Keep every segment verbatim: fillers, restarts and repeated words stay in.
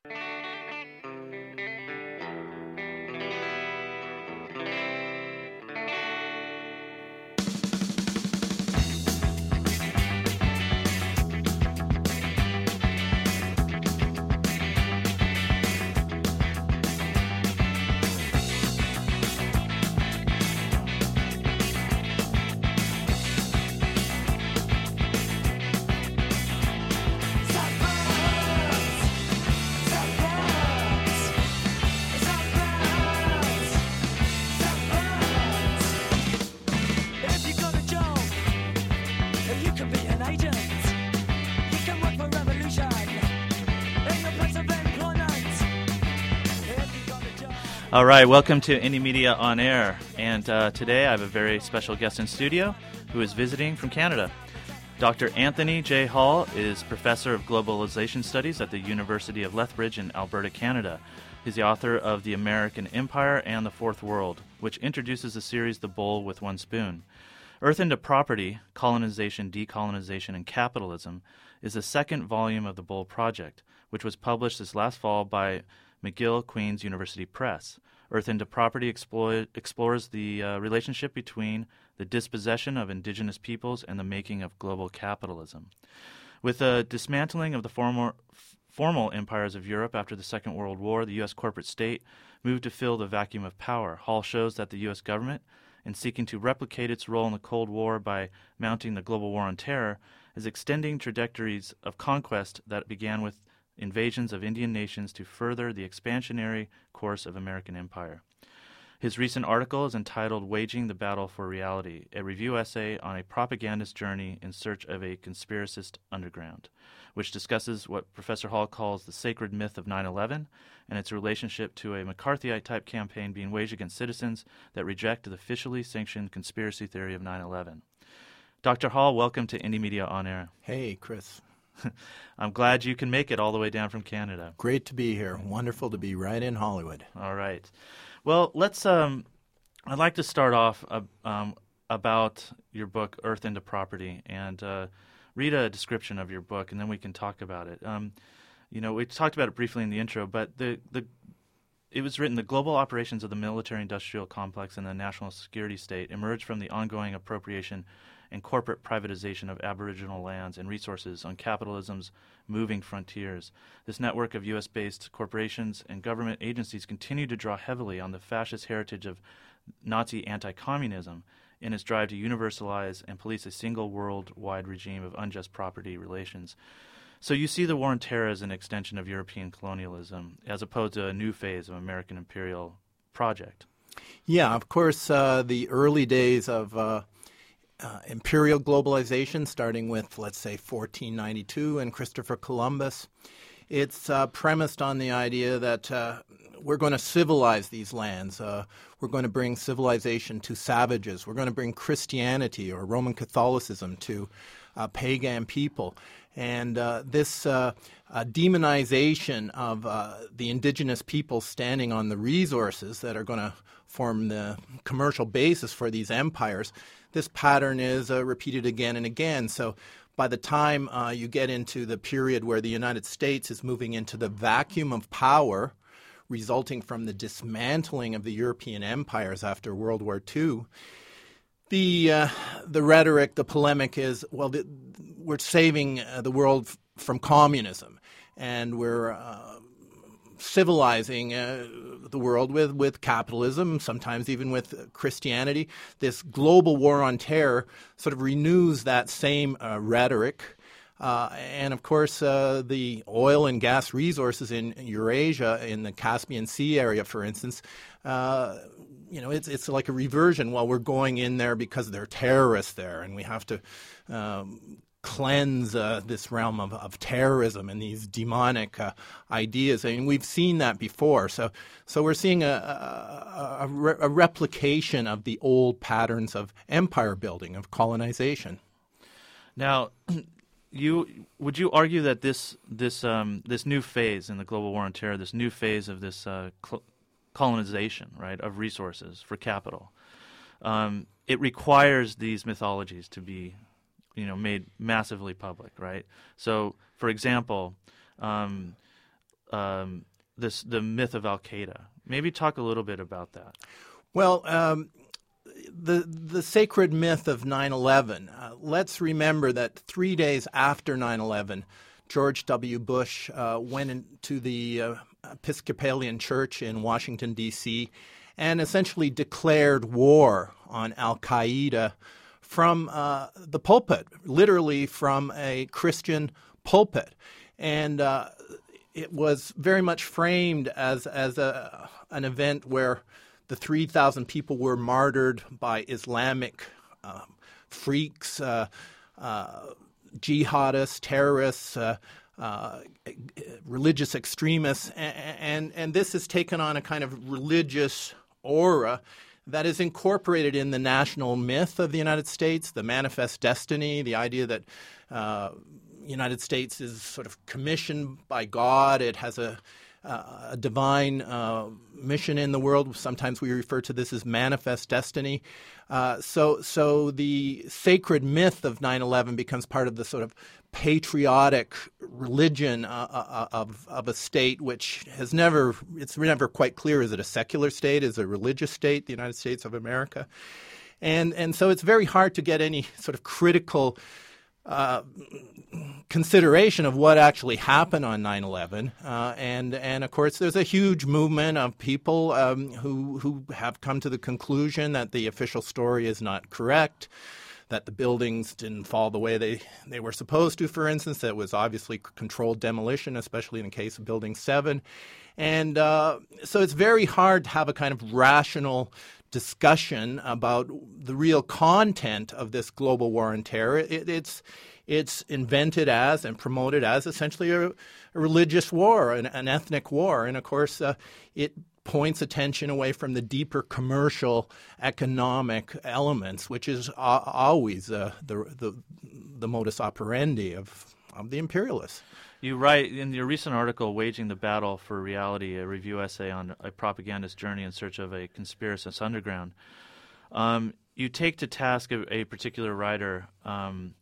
All right, welcome to Indie Media On Air, and uh, today I have a very special guest in studio who is visiting from Canada. Doctor Anthony J. Hall is Professor of Globalization Studies at the University of Lethbridge in Alberta, Canada. He's the author of The American Empire and the Fourth World, which introduces the series The Bowl with One Spoon. Earth into Property, Colonization, Decolonization, and Capitalism is the second volume of the Bowl Project, which was published this last fall by McGill Queen's University Press. Earth into Property explore, explores the uh, relationship between the dispossession of indigenous peoples and the making of global capitalism. With the dismantling of the former, f- formal empires of Europe after the Second World War, the U S corporate state moved to fill the vacuum of power. Hall shows that the U S government, in seeking to replicate its role in the Cold War by mounting the global war on terror, is extending trajectories of conquest that began with invasions of Indian nations to further the expansionary course of American empire. His recent article is entitled Waging the Battle for Reality, a review essay on a propagandist journey in search of a conspiracist underground, which discusses what Professor Hall calls the sacred myth of nine eleven and its relationship to a McCarthyite-type campaign being waged against citizens that reject the officially sanctioned conspiracy theory of nine eleven. Doctor Hall, welcome to Indie Media On Air. Hey, Chris. I'm glad you can make it all the way down from Canada. Great to be here. Wonderful to be right in Hollywood. All right. Well, let's. Um, I'd like to start off uh, um, about your book, Earth into Property, and uh, read a description of your book, and then we can talk about it. Um, you know, we talked about it briefly in the intro, but the the it was written: the global operations of the military-industrial complex and the national security state emerged from the ongoing appropriation and corporate privatization of Aboriginal lands and resources on capitalism's moving frontiers. This network of U S-based corporations and government agencies continue to draw heavily on the fascist heritage of Nazi anti-communism in its drive to universalize and police a single worldwide regime of unjust property relations. So you see the war on terror as an extension of European colonialism, as opposed to a new phase of American imperial project. Yeah, of course, uh, the early days of uh, uh, imperial globalization, starting with, let's say, fourteen ninety-two and Christopher Columbus, it's uh, premised on the idea that uh, we're going to civilize these lands. Uh, we're going to bring civilization to savages. We're going to bring Christianity or Roman Catholicism to uh, pagan people. And uh, this uh, uh, demonization of uh, the indigenous people standing on the resources that are going to form the commercial basis for these empires, this pattern is uh, repeated again and again. So by the time uh, you get into the period where the United States is moving into the vacuum of power resulting from the dismantling of the European empires after World War Two, The uh, the rhetoric, the polemic is, well, the, we're saving uh, the world f- from communism, and we're uh, civilizing uh, the world with, with capitalism, sometimes even with Christianity. This global war on terror sort of renews that same uh, rhetoric. Uh, and, of course, uh, the oil and gas resources in Eurasia, in the Caspian Sea area, for instance, uh, you know, it's it's like a reversion. Well, we're going in there because there are terrorists there, and we have to um, cleanse uh, this realm of, of terrorism and these demonic uh, ideas. I mean, we've seen that before. So so we're seeing a, a, a, re- a replication of the old patterns of empire building, of colonization. Now, you would you argue that this this um, this new phase in the global war on terror, this new phase of this uh, cl- colonization, right, of resources for capital, um, it requires these mythologies to be, you know, made massively public, right? So, for example, um, um, this the myth of Al-Qaeda. Maybe talk a little bit about that. Well, um, the the sacred myth of nine eleven. Uh, let's remember that three days after nine eleven, George W. Bush uh, went into the uh, Episcopalian Church in Washington, D C, and essentially declared war on Al-Qaeda from uh, the pulpit, literally from a Christian pulpit. And uh, it was very much framed as, as a, an event where the three thousand people were martyred by Islamic um, freaks, uh, uh, jihadists, terrorists, uh, uh, religious extremists, and, and and this has taken on a kind of religious aura that is incorporated in the national myth of the United States, the manifest destiny, the idea that uh, United States is sort of commissioned by God. It has a Uh, a divine uh, mission in the world. Sometimes we refer to this as manifest destiny. Uh, so, so the sacred myth of nine eleven becomes part of the sort of patriotic religion uh, uh, of of a state which has never. It's never quite clear: is it a secular state? Is it a religious state? The United States of America, and and so it's very hard to get any sort of critical Uh, consideration of what actually happened on nine eleven. Uh, and, and of course, there's a huge movement of people um, who, who have come to the conclusion that the official story is not correct, that the buildings didn't fall the way they, they were supposed to, for instance. That was obviously controlled demolition, especially in the case of Building seven. And uh, so it's very hard to have a kind of rational discussion about the real content of this global war on terror. It, it's it's invented as and promoted as essentially a, a religious war, an, an ethnic war, and of course uh, it points attention away from the deeper commercial, economic elements, which is uh, always uh, the, the the modus operandi of of the imperialists. You write in your recent article, Waging the Battle for Reality, a review essay on a propagandist journey in search of a conspiracist underground. Um, you take to task a, a particular writer, um,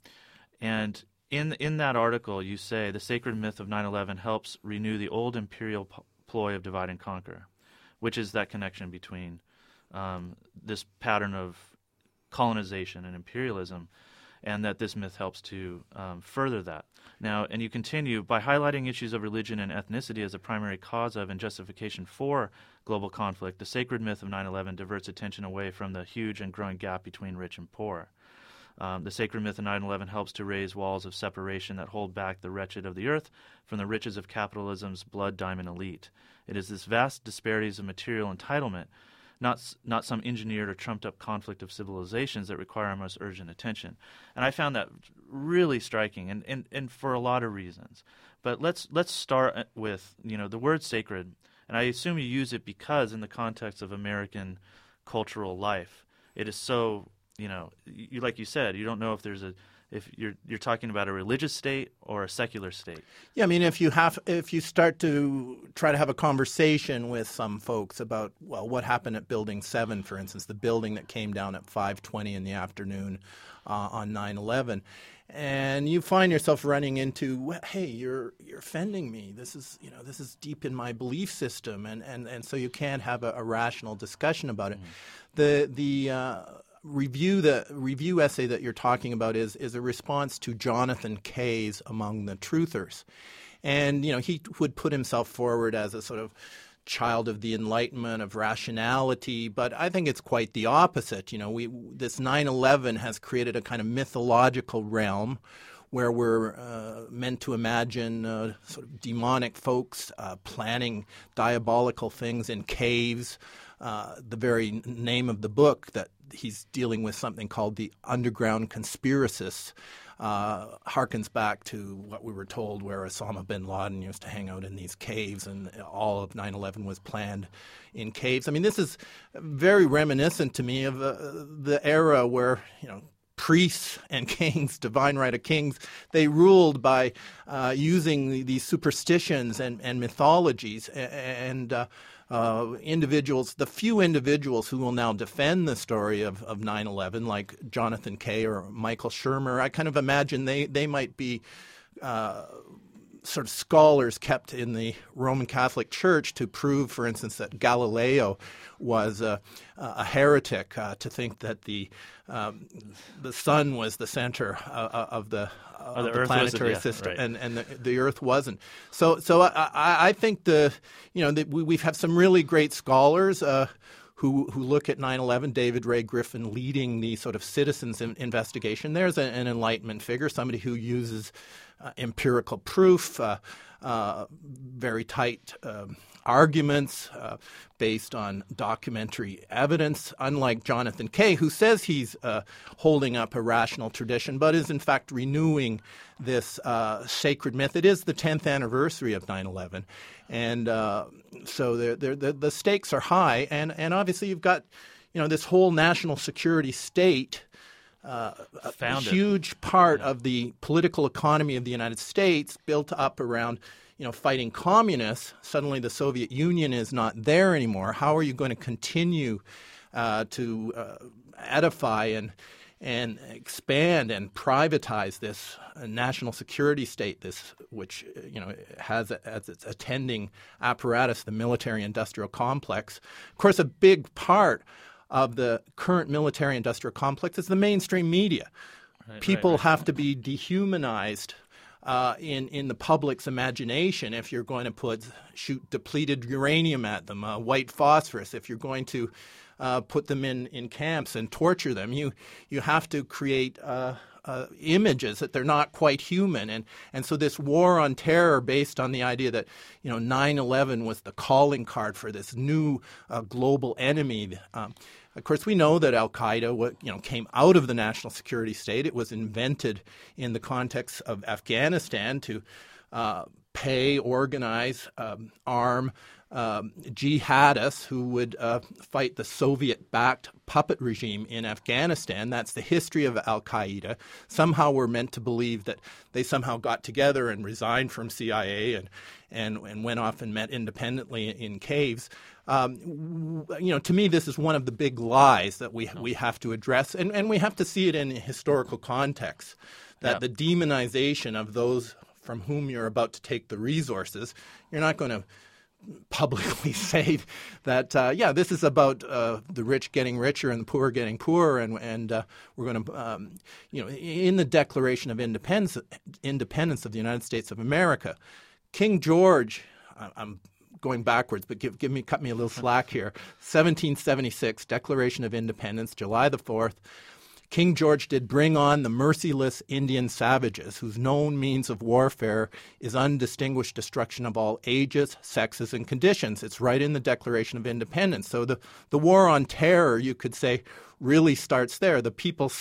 and in in that article you say the sacred myth of nine eleven helps renew the old imperial p- ploy of divide and conquer, which is that connection between um, this pattern of colonization and imperialism, and that this myth helps to um, further that. Now, and you continue, by highlighting issues of religion and ethnicity as a primary cause of and justification for global conflict, the sacred myth of nine eleven diverts attention away from the huge and growing gap between rich and poor. Um, the sacred myth of nine eleven helps to raise walls of separation that hold back the wretched of the earth from the riches of capitalism's blood diamond elite. It is this vast disparities of material entitlement, not not some engineered or trumped-up conflict of civilizations that require our most urgent attention. And I found that really striking, and, and, and for a lot of reasons. But let's let's start with, you know, the word sacred, and I assume you use it because in the context of American cultural life, it is so, you know, you, like you said, you don't know if there's a if you're you're talking about a religious state or a secular state. Yeah, I mean, if you have, if you start to try to have a conversation with some folks about, well, what happened at Building seven, for instance, the building that came down at five twenty in the afternoon uh, on nine eleven, and you find yourself running into, hey, you're you're offending me. This is, you know, this is deep in my belief system, and and, and so you can't have a, a rational discussion about it. Mm-hmm. The the uh, Review the review essay that you're talking about is is a response to Jonathan Kay's Among the Truthers, and you know he would put himself forward as a sort of child of the Enlightenment, of rationality, but I think it's quite the opposite. You know, we this nine eleven has created a kind of mythological realm where we're uh, meant to imagine uh, sort of demonic folks uh, planning diabolical things in caves. Uh, the very name of the book that he's dealing with, something called the Underground Conspiracists, uh, harkens back to what we were told, where Osama bin Laden used to hang out in these caves, and all of nine eleven was planned in caves. I mean, this is very reminiscent to me of uh, the era where, you know, priests and kings, divine right of kings, they ruled by uh, using these superstitions and, and mythologies, and uh, uh, individuals, the few individuals who will now defend the story of, of nine eleven, like Jonathan Kay or Michael Shermer, I kind of imagine they, they might be uh, sort of scholars kept in the Roman Catholic Church to prove, for instance, that Galileo was a, a heretic, uh, to think that the um, the sun was the center uh, of the, uh, oh, the, of the planetary yeah, system, right. and and the, the Earth wasn't. So so I, I think the you know the, we we've have some really great scholars. Uh, Who, who look at nine eleven, David Ray Griffin leading the sort of citizens in, investigation. There's a, an Enlightenment figure, somebody who uses uh, empirical proof, uh, uh, very tight um, arguments uh, based on documentary evidence, unlike Jonathan Kay, who says he's uh, holding up a rational tradition, but is in fact renewing this uh, sacred myth. It is the tenth anniversary of nine eleven. And uh, so they're, they're, the the stakes are high, and, and obviously you've got, you know, this whole national security state, uh, a, a huge part yeah. of the political economy of the United States built up around, you know, fighting communists. Suddenly the Soviet Union is not there anymore. How are you going to continue uh, to uh, edify and and expand and privatize this uh, national security state, this which uh, you know has as its attending apparatus the military-industrial complex? Of course, a big part of the current military-industrial complex is the mainstream media. Right, People right, right. have to be dehumanized uh, in in the public's imagination if you're going to put shoot depleted uranium at them, uh, white phosphorus. If you're going to Uh, put them in, in camps and torture them. You you have to create uh, uh, images that they're not quite human. And, and so this war on terror based on the idea that, you know, nine eleven was the calling card for this new uh, global enemy. Um, of course, we know that Al-Qaeda what, you know, came out of the national security state. It was invented in the context of Afghanistan to uh, pay, organize, um, arm, Um, jihadists who would uh, fight the Soviet-backed puppet regime in Afghanistan. That's the history of Al-Qaeda. Somehow we're meant to believe that they somehow got together and resigned from C I A and and, and went off and met independently in caves. Um, you know, to me, this is one of the big lies that we we have to address, and, and we have to see it in historical context, that yeah. the demonization of those from whom you're about to take the resources, you're not going to publicly say that, uh, yeah, this is about uh, the rich getting richer and the poor getting poorer, and, and uh, we're going to, um, you know, in the Declaration of Independence, Independence of the United States of America, King George, I'm going backwards, but give, give me, cut me a little slack here, seventeen seventy-six, Declaration of Independence, July the fourth, King George did bring on the merciless Indian savages, whose known means of warfare is undistinguished destruction of all ages, sexes, and conditions. It's right in the Declaration of Independence. So the, the war on terror, you could say, really starts there. The people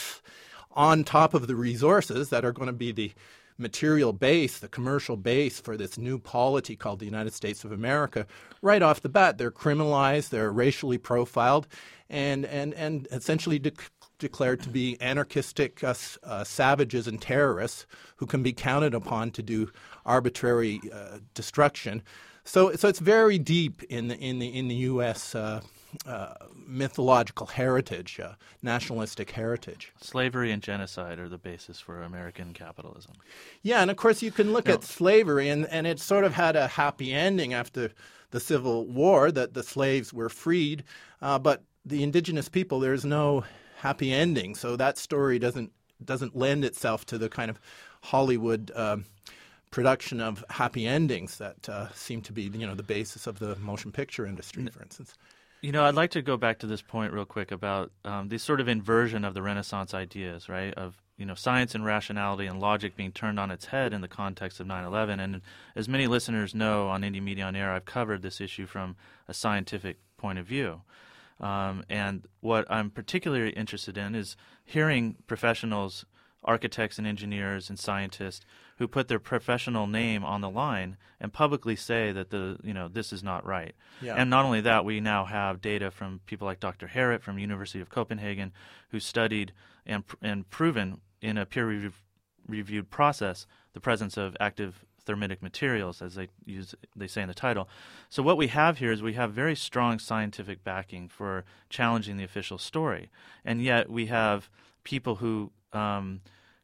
on top of the resources that are going to be the material base, the commercial base for this new polity called the United States of America, right off the bat, they're criminalized, they're racially profiled, and, and, and essentially de- declared to be anarchistic uh, uh, savages and terrorists who can be counted upon to do arbitrary uh, destruction. So, so it's very deep in the in the in the U S uh, uh, mythological heritage, uh, nationalistic heritage. Slavery and genocide are the basis for American capitalism. Yeah, and of course you can look no. at slavery, and, and it sort of had a happy ending after the Civil War, that the slaves were freed, uh, but the indigenous people, there's no happy ending. So that story doesn't doesn't lend itself to the kind of Hollywood um, production of happy endings that uh, seem to be, you know, the basis of the motion picture industry, for instance. You know, I'd like to go back to this point real quick about um, this sort of inversion of the Renaissance ideas, right, of, you know, science and rationality and logic being turned on its head in the context of nine eleven. And as many listeners know, on Indie Media on Air, I've covered this issue from a scientific point of view. Um, and what I'm particularly interested in is hearing professionals, architects and engineers and scientists who put their professional name on the line and publicly say that the you know this is not right. Yeah. And not only that, we now have data from people like Doctor Herrett from University of Copenhagen, who studied and and proven in a peer-reviewed process the presence of active thermitic materials, as they use they say in the title. So what we have here is we have very strong scientific backing for challenging the official story, and yet we have people who um,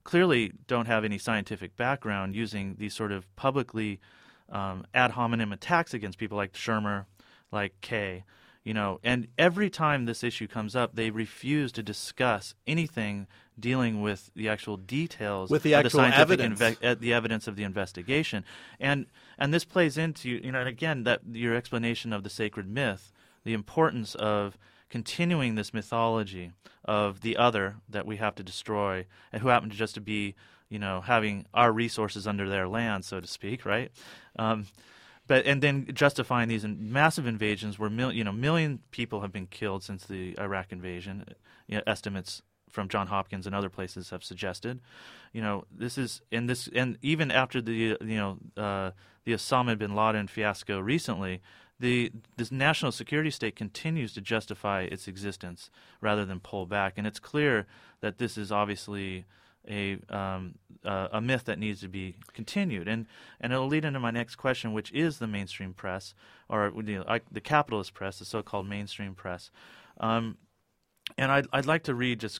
clearly don't have any scientific background using these sort of publicly um, ad hominem attacks against people like Shermer, like Kay, you know. And every time this issue comes up, they refuse to discuss anything dealing with the actual details with the of actual the scientific evidence, inve- uh, the evidence of the investigation. And and this plays into, you know, and again, that your explanation of the sacred myth, the importance of continuing this mythology of the other that we have to destroy, and who happen to just to be, you know, having our resources under their land, so to speak, right? Um, but and then justifying these in massive invasions where mil, you know million people have been killed since the Iraq invasion. You know, estimates from John Hopkins and other places have suggested. You know, this is and this and even after the you know uh, the Osama bin Laden fiasco recently, the this national security state continues to justify its existence rather than pull back, and it's clear that this is obviously a um, uh, a myth that needs to be continued, and and it'll lead into my next question, which is the mainstream press, or you know, I, the capitalist press, the so-called mainstream press, um, and I'd I'd like to read just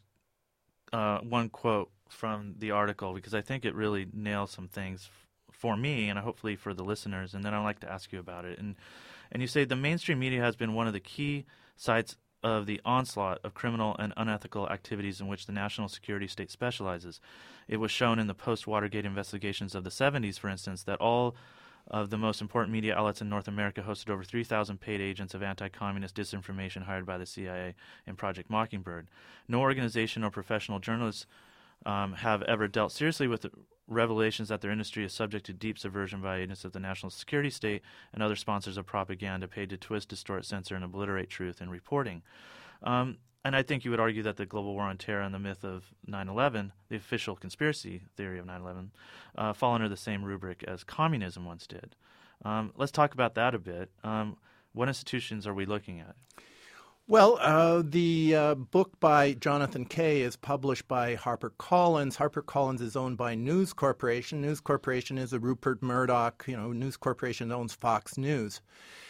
uh, one quote from the article because I think it really nails some things f- for me and hopefully for the listeners, and then I'd like to ask you about it. And and you say the mainstream media has been one of the key sites of the onslaught of criminal and unethical activities in which the national security state specializes. It was shown in the post-Watergate investigations of the seventies, for instance, that all of the most important media outlets in North America hosted over three thousand paid agents of anti-communist disinformation hired by the C I A in Project Mockingbird. No organization or professional journalists um, have ever dealt seriously with the revelations that their industry is subject to deep subversion by agents of the national security state and other sponsors of propaganda paid to twist, distort, censor, and obliterate truth in reporting. Um, and I think you would argue that the global war on terror and the myth of nine eleven, the official conspiracy theory of nine eleven, uh, fall under the same rubric as communism once did. Um, let's talk about that a bit. Um, what institutions are we looking at? Well, uh, the uh, book by Jonathan Kay is published by HarperCollins. HarperCollins is owned by News Corporation. News Corporation is a Rupert Murdoch. You know, News Corporation owns Fox News.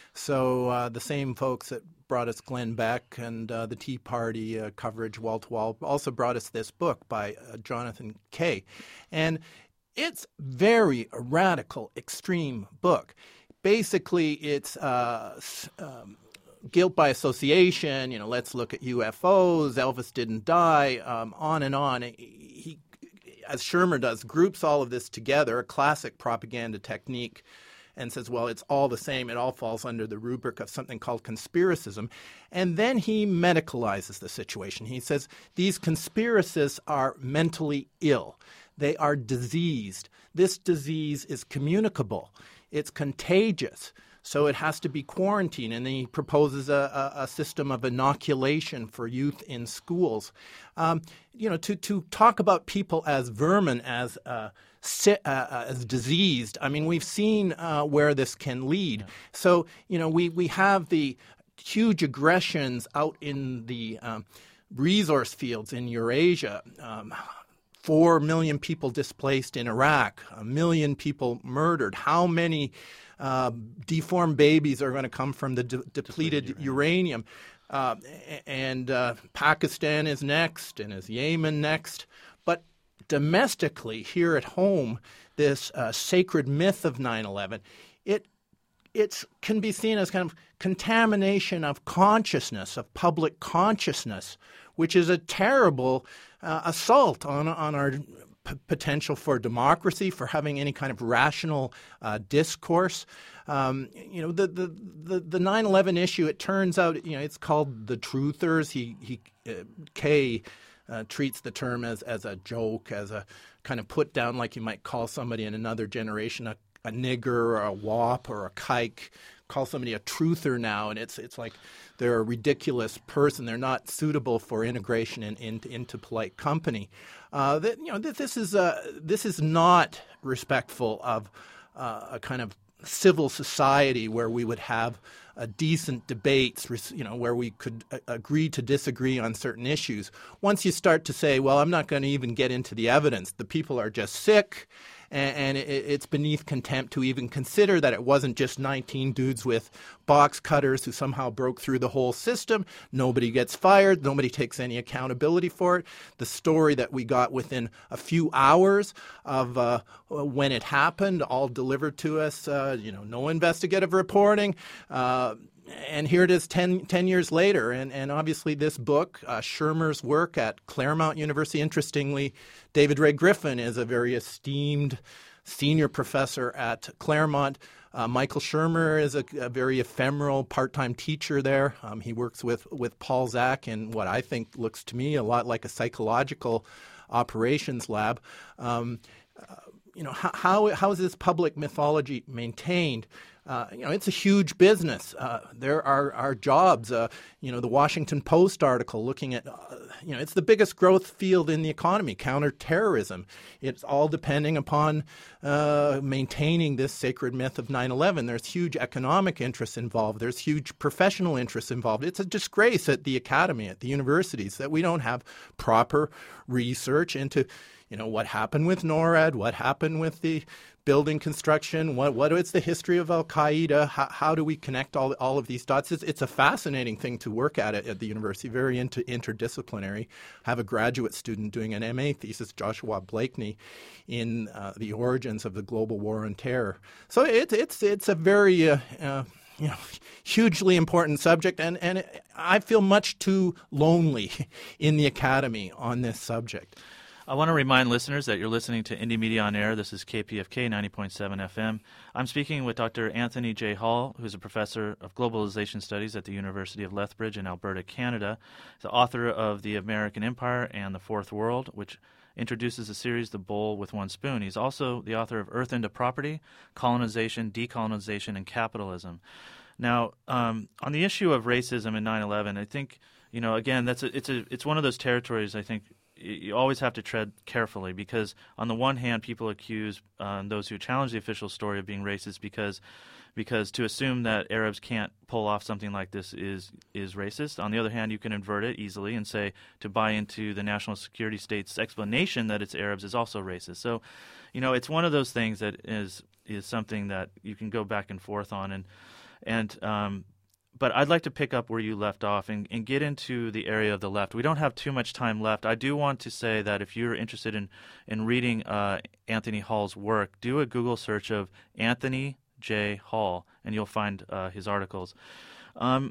So uh, the same folks that brought us Glenn Beck and uh, the Tea Party uh, coverage wall-to-wall also brought us this book by uh, Jonathan Kay. And it's very a radical, extreme book. Basically, it's uh, um, guilt by association, you know, let's look at U F Os, Elvis didn't die, um, on and on. He, as Shermer does, groups all of this together, a classic propaganda technique, and says, well, it's all the same. It all falls under the rubric of something called conspiracism. And then he medicalizes the situation. He says these conspiracists are mentally ill. They are diseased. This disease is communicable. It's contagious. So it has to be quarantined, and then he proposes a, a, a system of inoculation for youth in schools. Um, you know, to, to talk about people as vermin, as uh, si- uh, as diseased. I mean, we've seen uh, where this can lead. Yeah. So you know, we we have the huge aggressions out in the um, resource fields in Eurasia. Um, Four million people displaced in Iraq. A million people murdered. How many Uh, deformed babies are going to come from the de- depleted, depleted uranium. uranium. Uh, and uh, Pakistan is next, and is Yemen next. But domestically, here at home, this uh, sacred myth of nine eleven, it it can be seen as kind of contamination of consciousness, of public consciousness, which is a terrible uh, assault on on our p- potential for democracy, for having any kind of rational uh, discourse. Um, you know, the, the, the, the nine eleven issue, it turns out, you know, it's called the truthers. He, he uh, Kay uh, treats the term as, as a joke, as a kind of put down, like you might call somebody in another generation a, a nigger or a wop or a kike. Call somebody a truther now, and it's it's like they're a ridiculous person. They're not suitable for integration in, in, into polite company. Uh, that, you know, this, this is uh, this is not respectful of uh, a kind of civil society where we would have uh, decent debates, you know, where we could uh, agree to disagree on certain issues. Once you start to say, well, I'm not going to even get into the evidence, the people are just sick, and, and it, it's beneath contempt to even consider that it wasn't just nineteen dudes with box cutters who somehow broke through the whole system. Nobody gets fired. Nobody takes any accountability for it. The story that we got within a few hours of uh, when it happened, all delivered to us, uh, you know, no investigative reporting. Uh, And here it is ten, ten years later. And, and obviously this book, uh, Shermer's work at Claremont University, interestingly, David Ray Griffin is a very esteemed senior professor at Claremont. Uh, Michael Shermer is a, a very ephemeral part-time teacher there. Um, he works with, with Paul Zak in what I think looks to me a lot like a psychological operations lab. Um, uh, you know, how, how, how is this public mythology maintained? Uh, you know, it's a huge business. Uh, there are, are jobs. Uh, you know, the Washington Post article looking at, uh, you know, it's the biggest growth field in the economy, counterterrorism. It's all depending upon uh, maintaining this sacred myth of nine eleven. There's huge economic interests involved. There's huge professional interests involved. It's a disgrace at the academy, at the universities, that we don't have proper research into, you know, what happened with NORAD, what happened with the building construction, what what is the history of Al-Qaeda, how, how do we connect all all of these dots? It's, it's a fascinating thing to work at it at the university, very inter, interdisciplinary. I have a graduate student doing an M A thesis, Joshua Blakeney, in uh, the origins of the global war on terror. So it, it's it's a very uh, uh, you know, hugely important subject, and, and I feel much too lonely in the academy on this subject. I want to remind listeners that you're listening to Indie Media on Air. This is K P F K ninety point seven F M. I'm speaking with Doctor Anthony J. Hall, who's a professor of globalization studies at the University of Lethbridge in Alberta, Canada. He's the author of The American Empire and the Fourth World, which introduces the series The Bowl with One Spoon. He's also the author of Earth into Property, Colonization, Decolonization, and Capitalism. Now, um, on the issue of racism in nine eleven, I think, you know, again, that's a, it's a it's one of those territories, I think, you always have to tread carefully, because on the one hand, people accuse uh, those who challenge the official story of being racist because because to assume that Arabs can't pull off something like this is is racist. On the other hand, you can invert it easily and say to buy into the national security state's explanation that it's Arabs is also racist. So, you know, it's one of those things that is is something that you can go back and forth on. And and um, But I'd like to pick up where you left off and, and get into the area of the left. We don't have too much time left. I do want to say that if you're interested in, in reading uh, Anthony Hall's work, do a Google search of Anthony J. Hall, and you'll find uh, his articles. Um,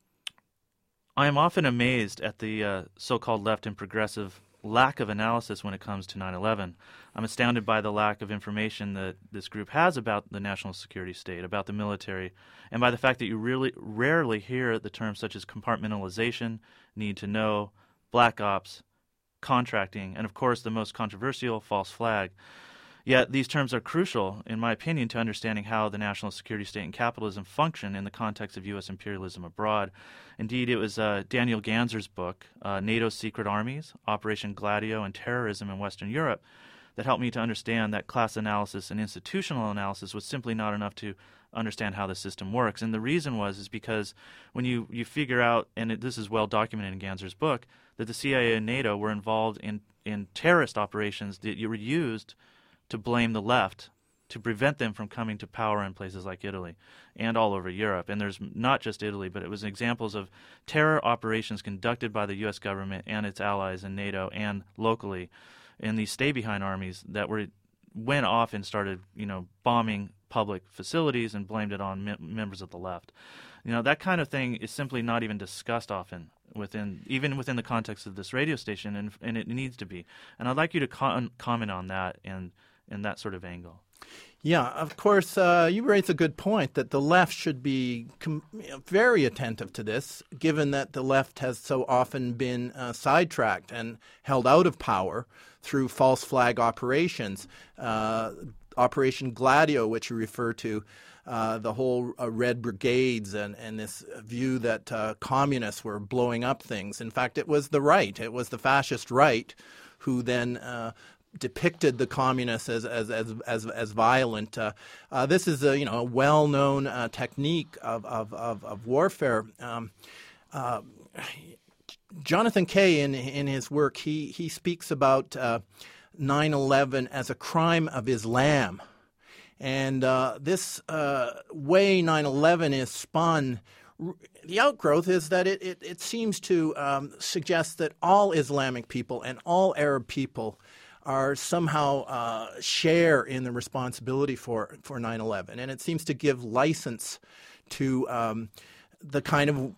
I am often amazed at the uh, so-called left and progressive lack of analysis when it comes to nine eleven. I'm astounded by the lack of information that this group has about the national security state, about the military, and by the fact that you really rarely hear the terms such as compartmentalization, need to know, black ops, contracting, and of course the most controversial, false flag. Yet these terms are crucial, in my opinion, to understanding how the national security state and capitalism function in the context of U S imperialism abroad. Indeed, it was uh, Daniel Ganzer's book, uh, NATO's Secret Armies, Operation Gladio, and Terrorism in Western Europe, that helped me to understand that class analysis and institutional analysis was simply not enough to understand how the system works. And the reason was is because when you, you figure out, and it, this is well documented in Ganzer's book, that the C I A and NATO were involved in, in terrorist operations that were used to blame the left, to prevent them from coming to power in places like Italy and all over Europe. And there's not just Italy, but it was examples of terror operations conducted by the U S government and its allies in NATO and locally in these stay-behind armies that were went off and started, you know, bombing public facilities and blamed it on me- members of the left. You know, that kind of thing is simply not even discussed often within, even within the context of this radio station, and and it needs to be. And I'd like you to con- comment on that and in that sort of angle. Yeah, of course, uh, you raise a good point that the left should be com- very attentive to this, given that the left has so often been uh, sidetracked and held out of power through false flag operations. Uh, Operation Gladio, which you refer to, uh, the whole uh, Red Brigades and, and this view that uh, communists were blowing up things. In fact, it was the right. It was the fascist right who then uh, depicted the communists as as as as, as violent. Uh, uh, this is a you know a well-known uh, technique of of of, of warfare. Um, uh, Jonathan Kay, in in his work, he he speaks about uh, nine eleven as a crime of Islam. And uh, this uh, way nine eleven is spun, the outgrowth is that it, it, it seems to um, suggest that all Islamic people and all Arab people are somehow uh, share in the responsibility for, for nine eleven. And it seems to give license to um, the kind of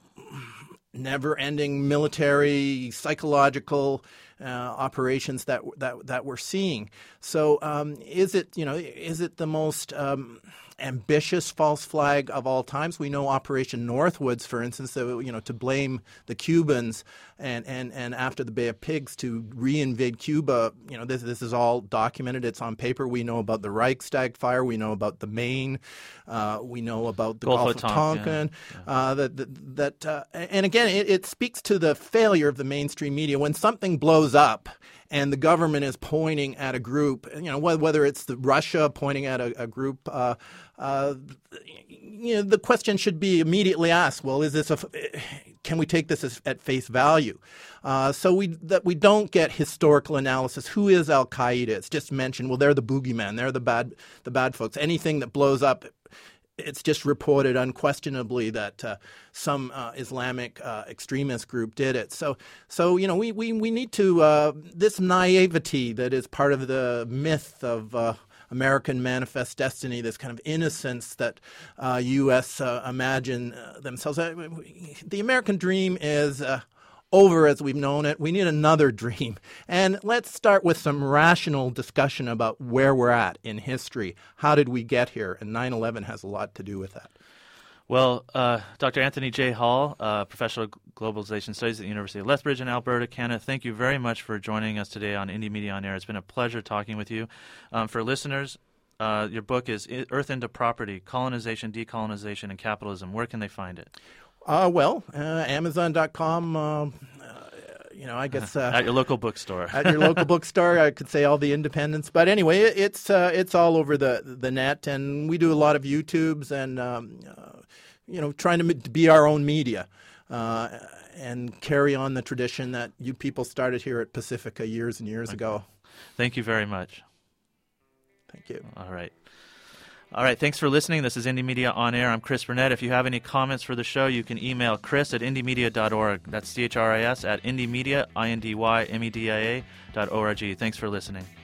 never-ending military, psychological uh, operations that that that we're seeing. So, um, is it you know is it the most um, ambitious false flag of all times? We know Operation Northwoods, for instance, that, you know, to blame the Cubans and, and, and after the Bay of Pigs to re-invade Cuba. You know, this this is all documented. It's on paper. We know about the Reichstag fire. We know about the Maine. Uh, we know about the Gulf, Gulf of Tonkin. Yeah. Yeah. Uh, that that, that uh, and again, it, it speaks to the failure of the mainstream media when something blows up and the government is pointing at a group, you know, whether it's the Russia pointing at a, a group, uh, uh, you know, the question should be immediately asked, well, is this a, can we take this as, at face value? Uh, so we that we don't get historical analysis. Who is Al-Qaeda? It's just mentioned, well, they're the boogeyman. They're the bad, the bad folks. Anything that blows up, it's just reported unquestionably that uh, some uh, Islamic uh, extremist group did it. So, so you know, we, we, we need to uh, this naivety that is part of the myth of uh, American manifest destiny, this kind of innocence that uh, U S uh, imagine uh, themselves. Uh, the American dream is Uh, over as we've known it. We need another dream. And let's start with some rational discussion about where we're at in history. How did we get here? And nine eleven has a lot to do with that. Well, uh, Doctor Anthony J. Hall, uh, Professor of Globalization Studies at the University of Lethbridge in Alberta, Canada, thank you very much for joining us today on Indie Media on Air. It's been a pleasure talking with you. Um, for listeners, uh, your book is Earth into Property, Colonization, Decolonization, and Capitalism. Where can they find it? Uh, well, uh, Amazon dot com, uh, uh, you know, I guess... Uh, at your local bookstore. At your local bookstore, I could say all the independents. But anyway, it, it's uh, it's all over the, the net, and we do a lot of YouTubes and, um, uh, you know, trying to be our own media uh, and carry on the tradition that you people started here at Pacifica years and years okay. ago. Thank you very much. Thank you. All right. All right, thanks for listening. This is Indie Media On Air. I'm Chris Burnett. If you have any comments for the show, you can email chris at indie media dot org. That's C H R I S at indiemedia, I N D Y M E D I A dot O R G. Thanks for listening.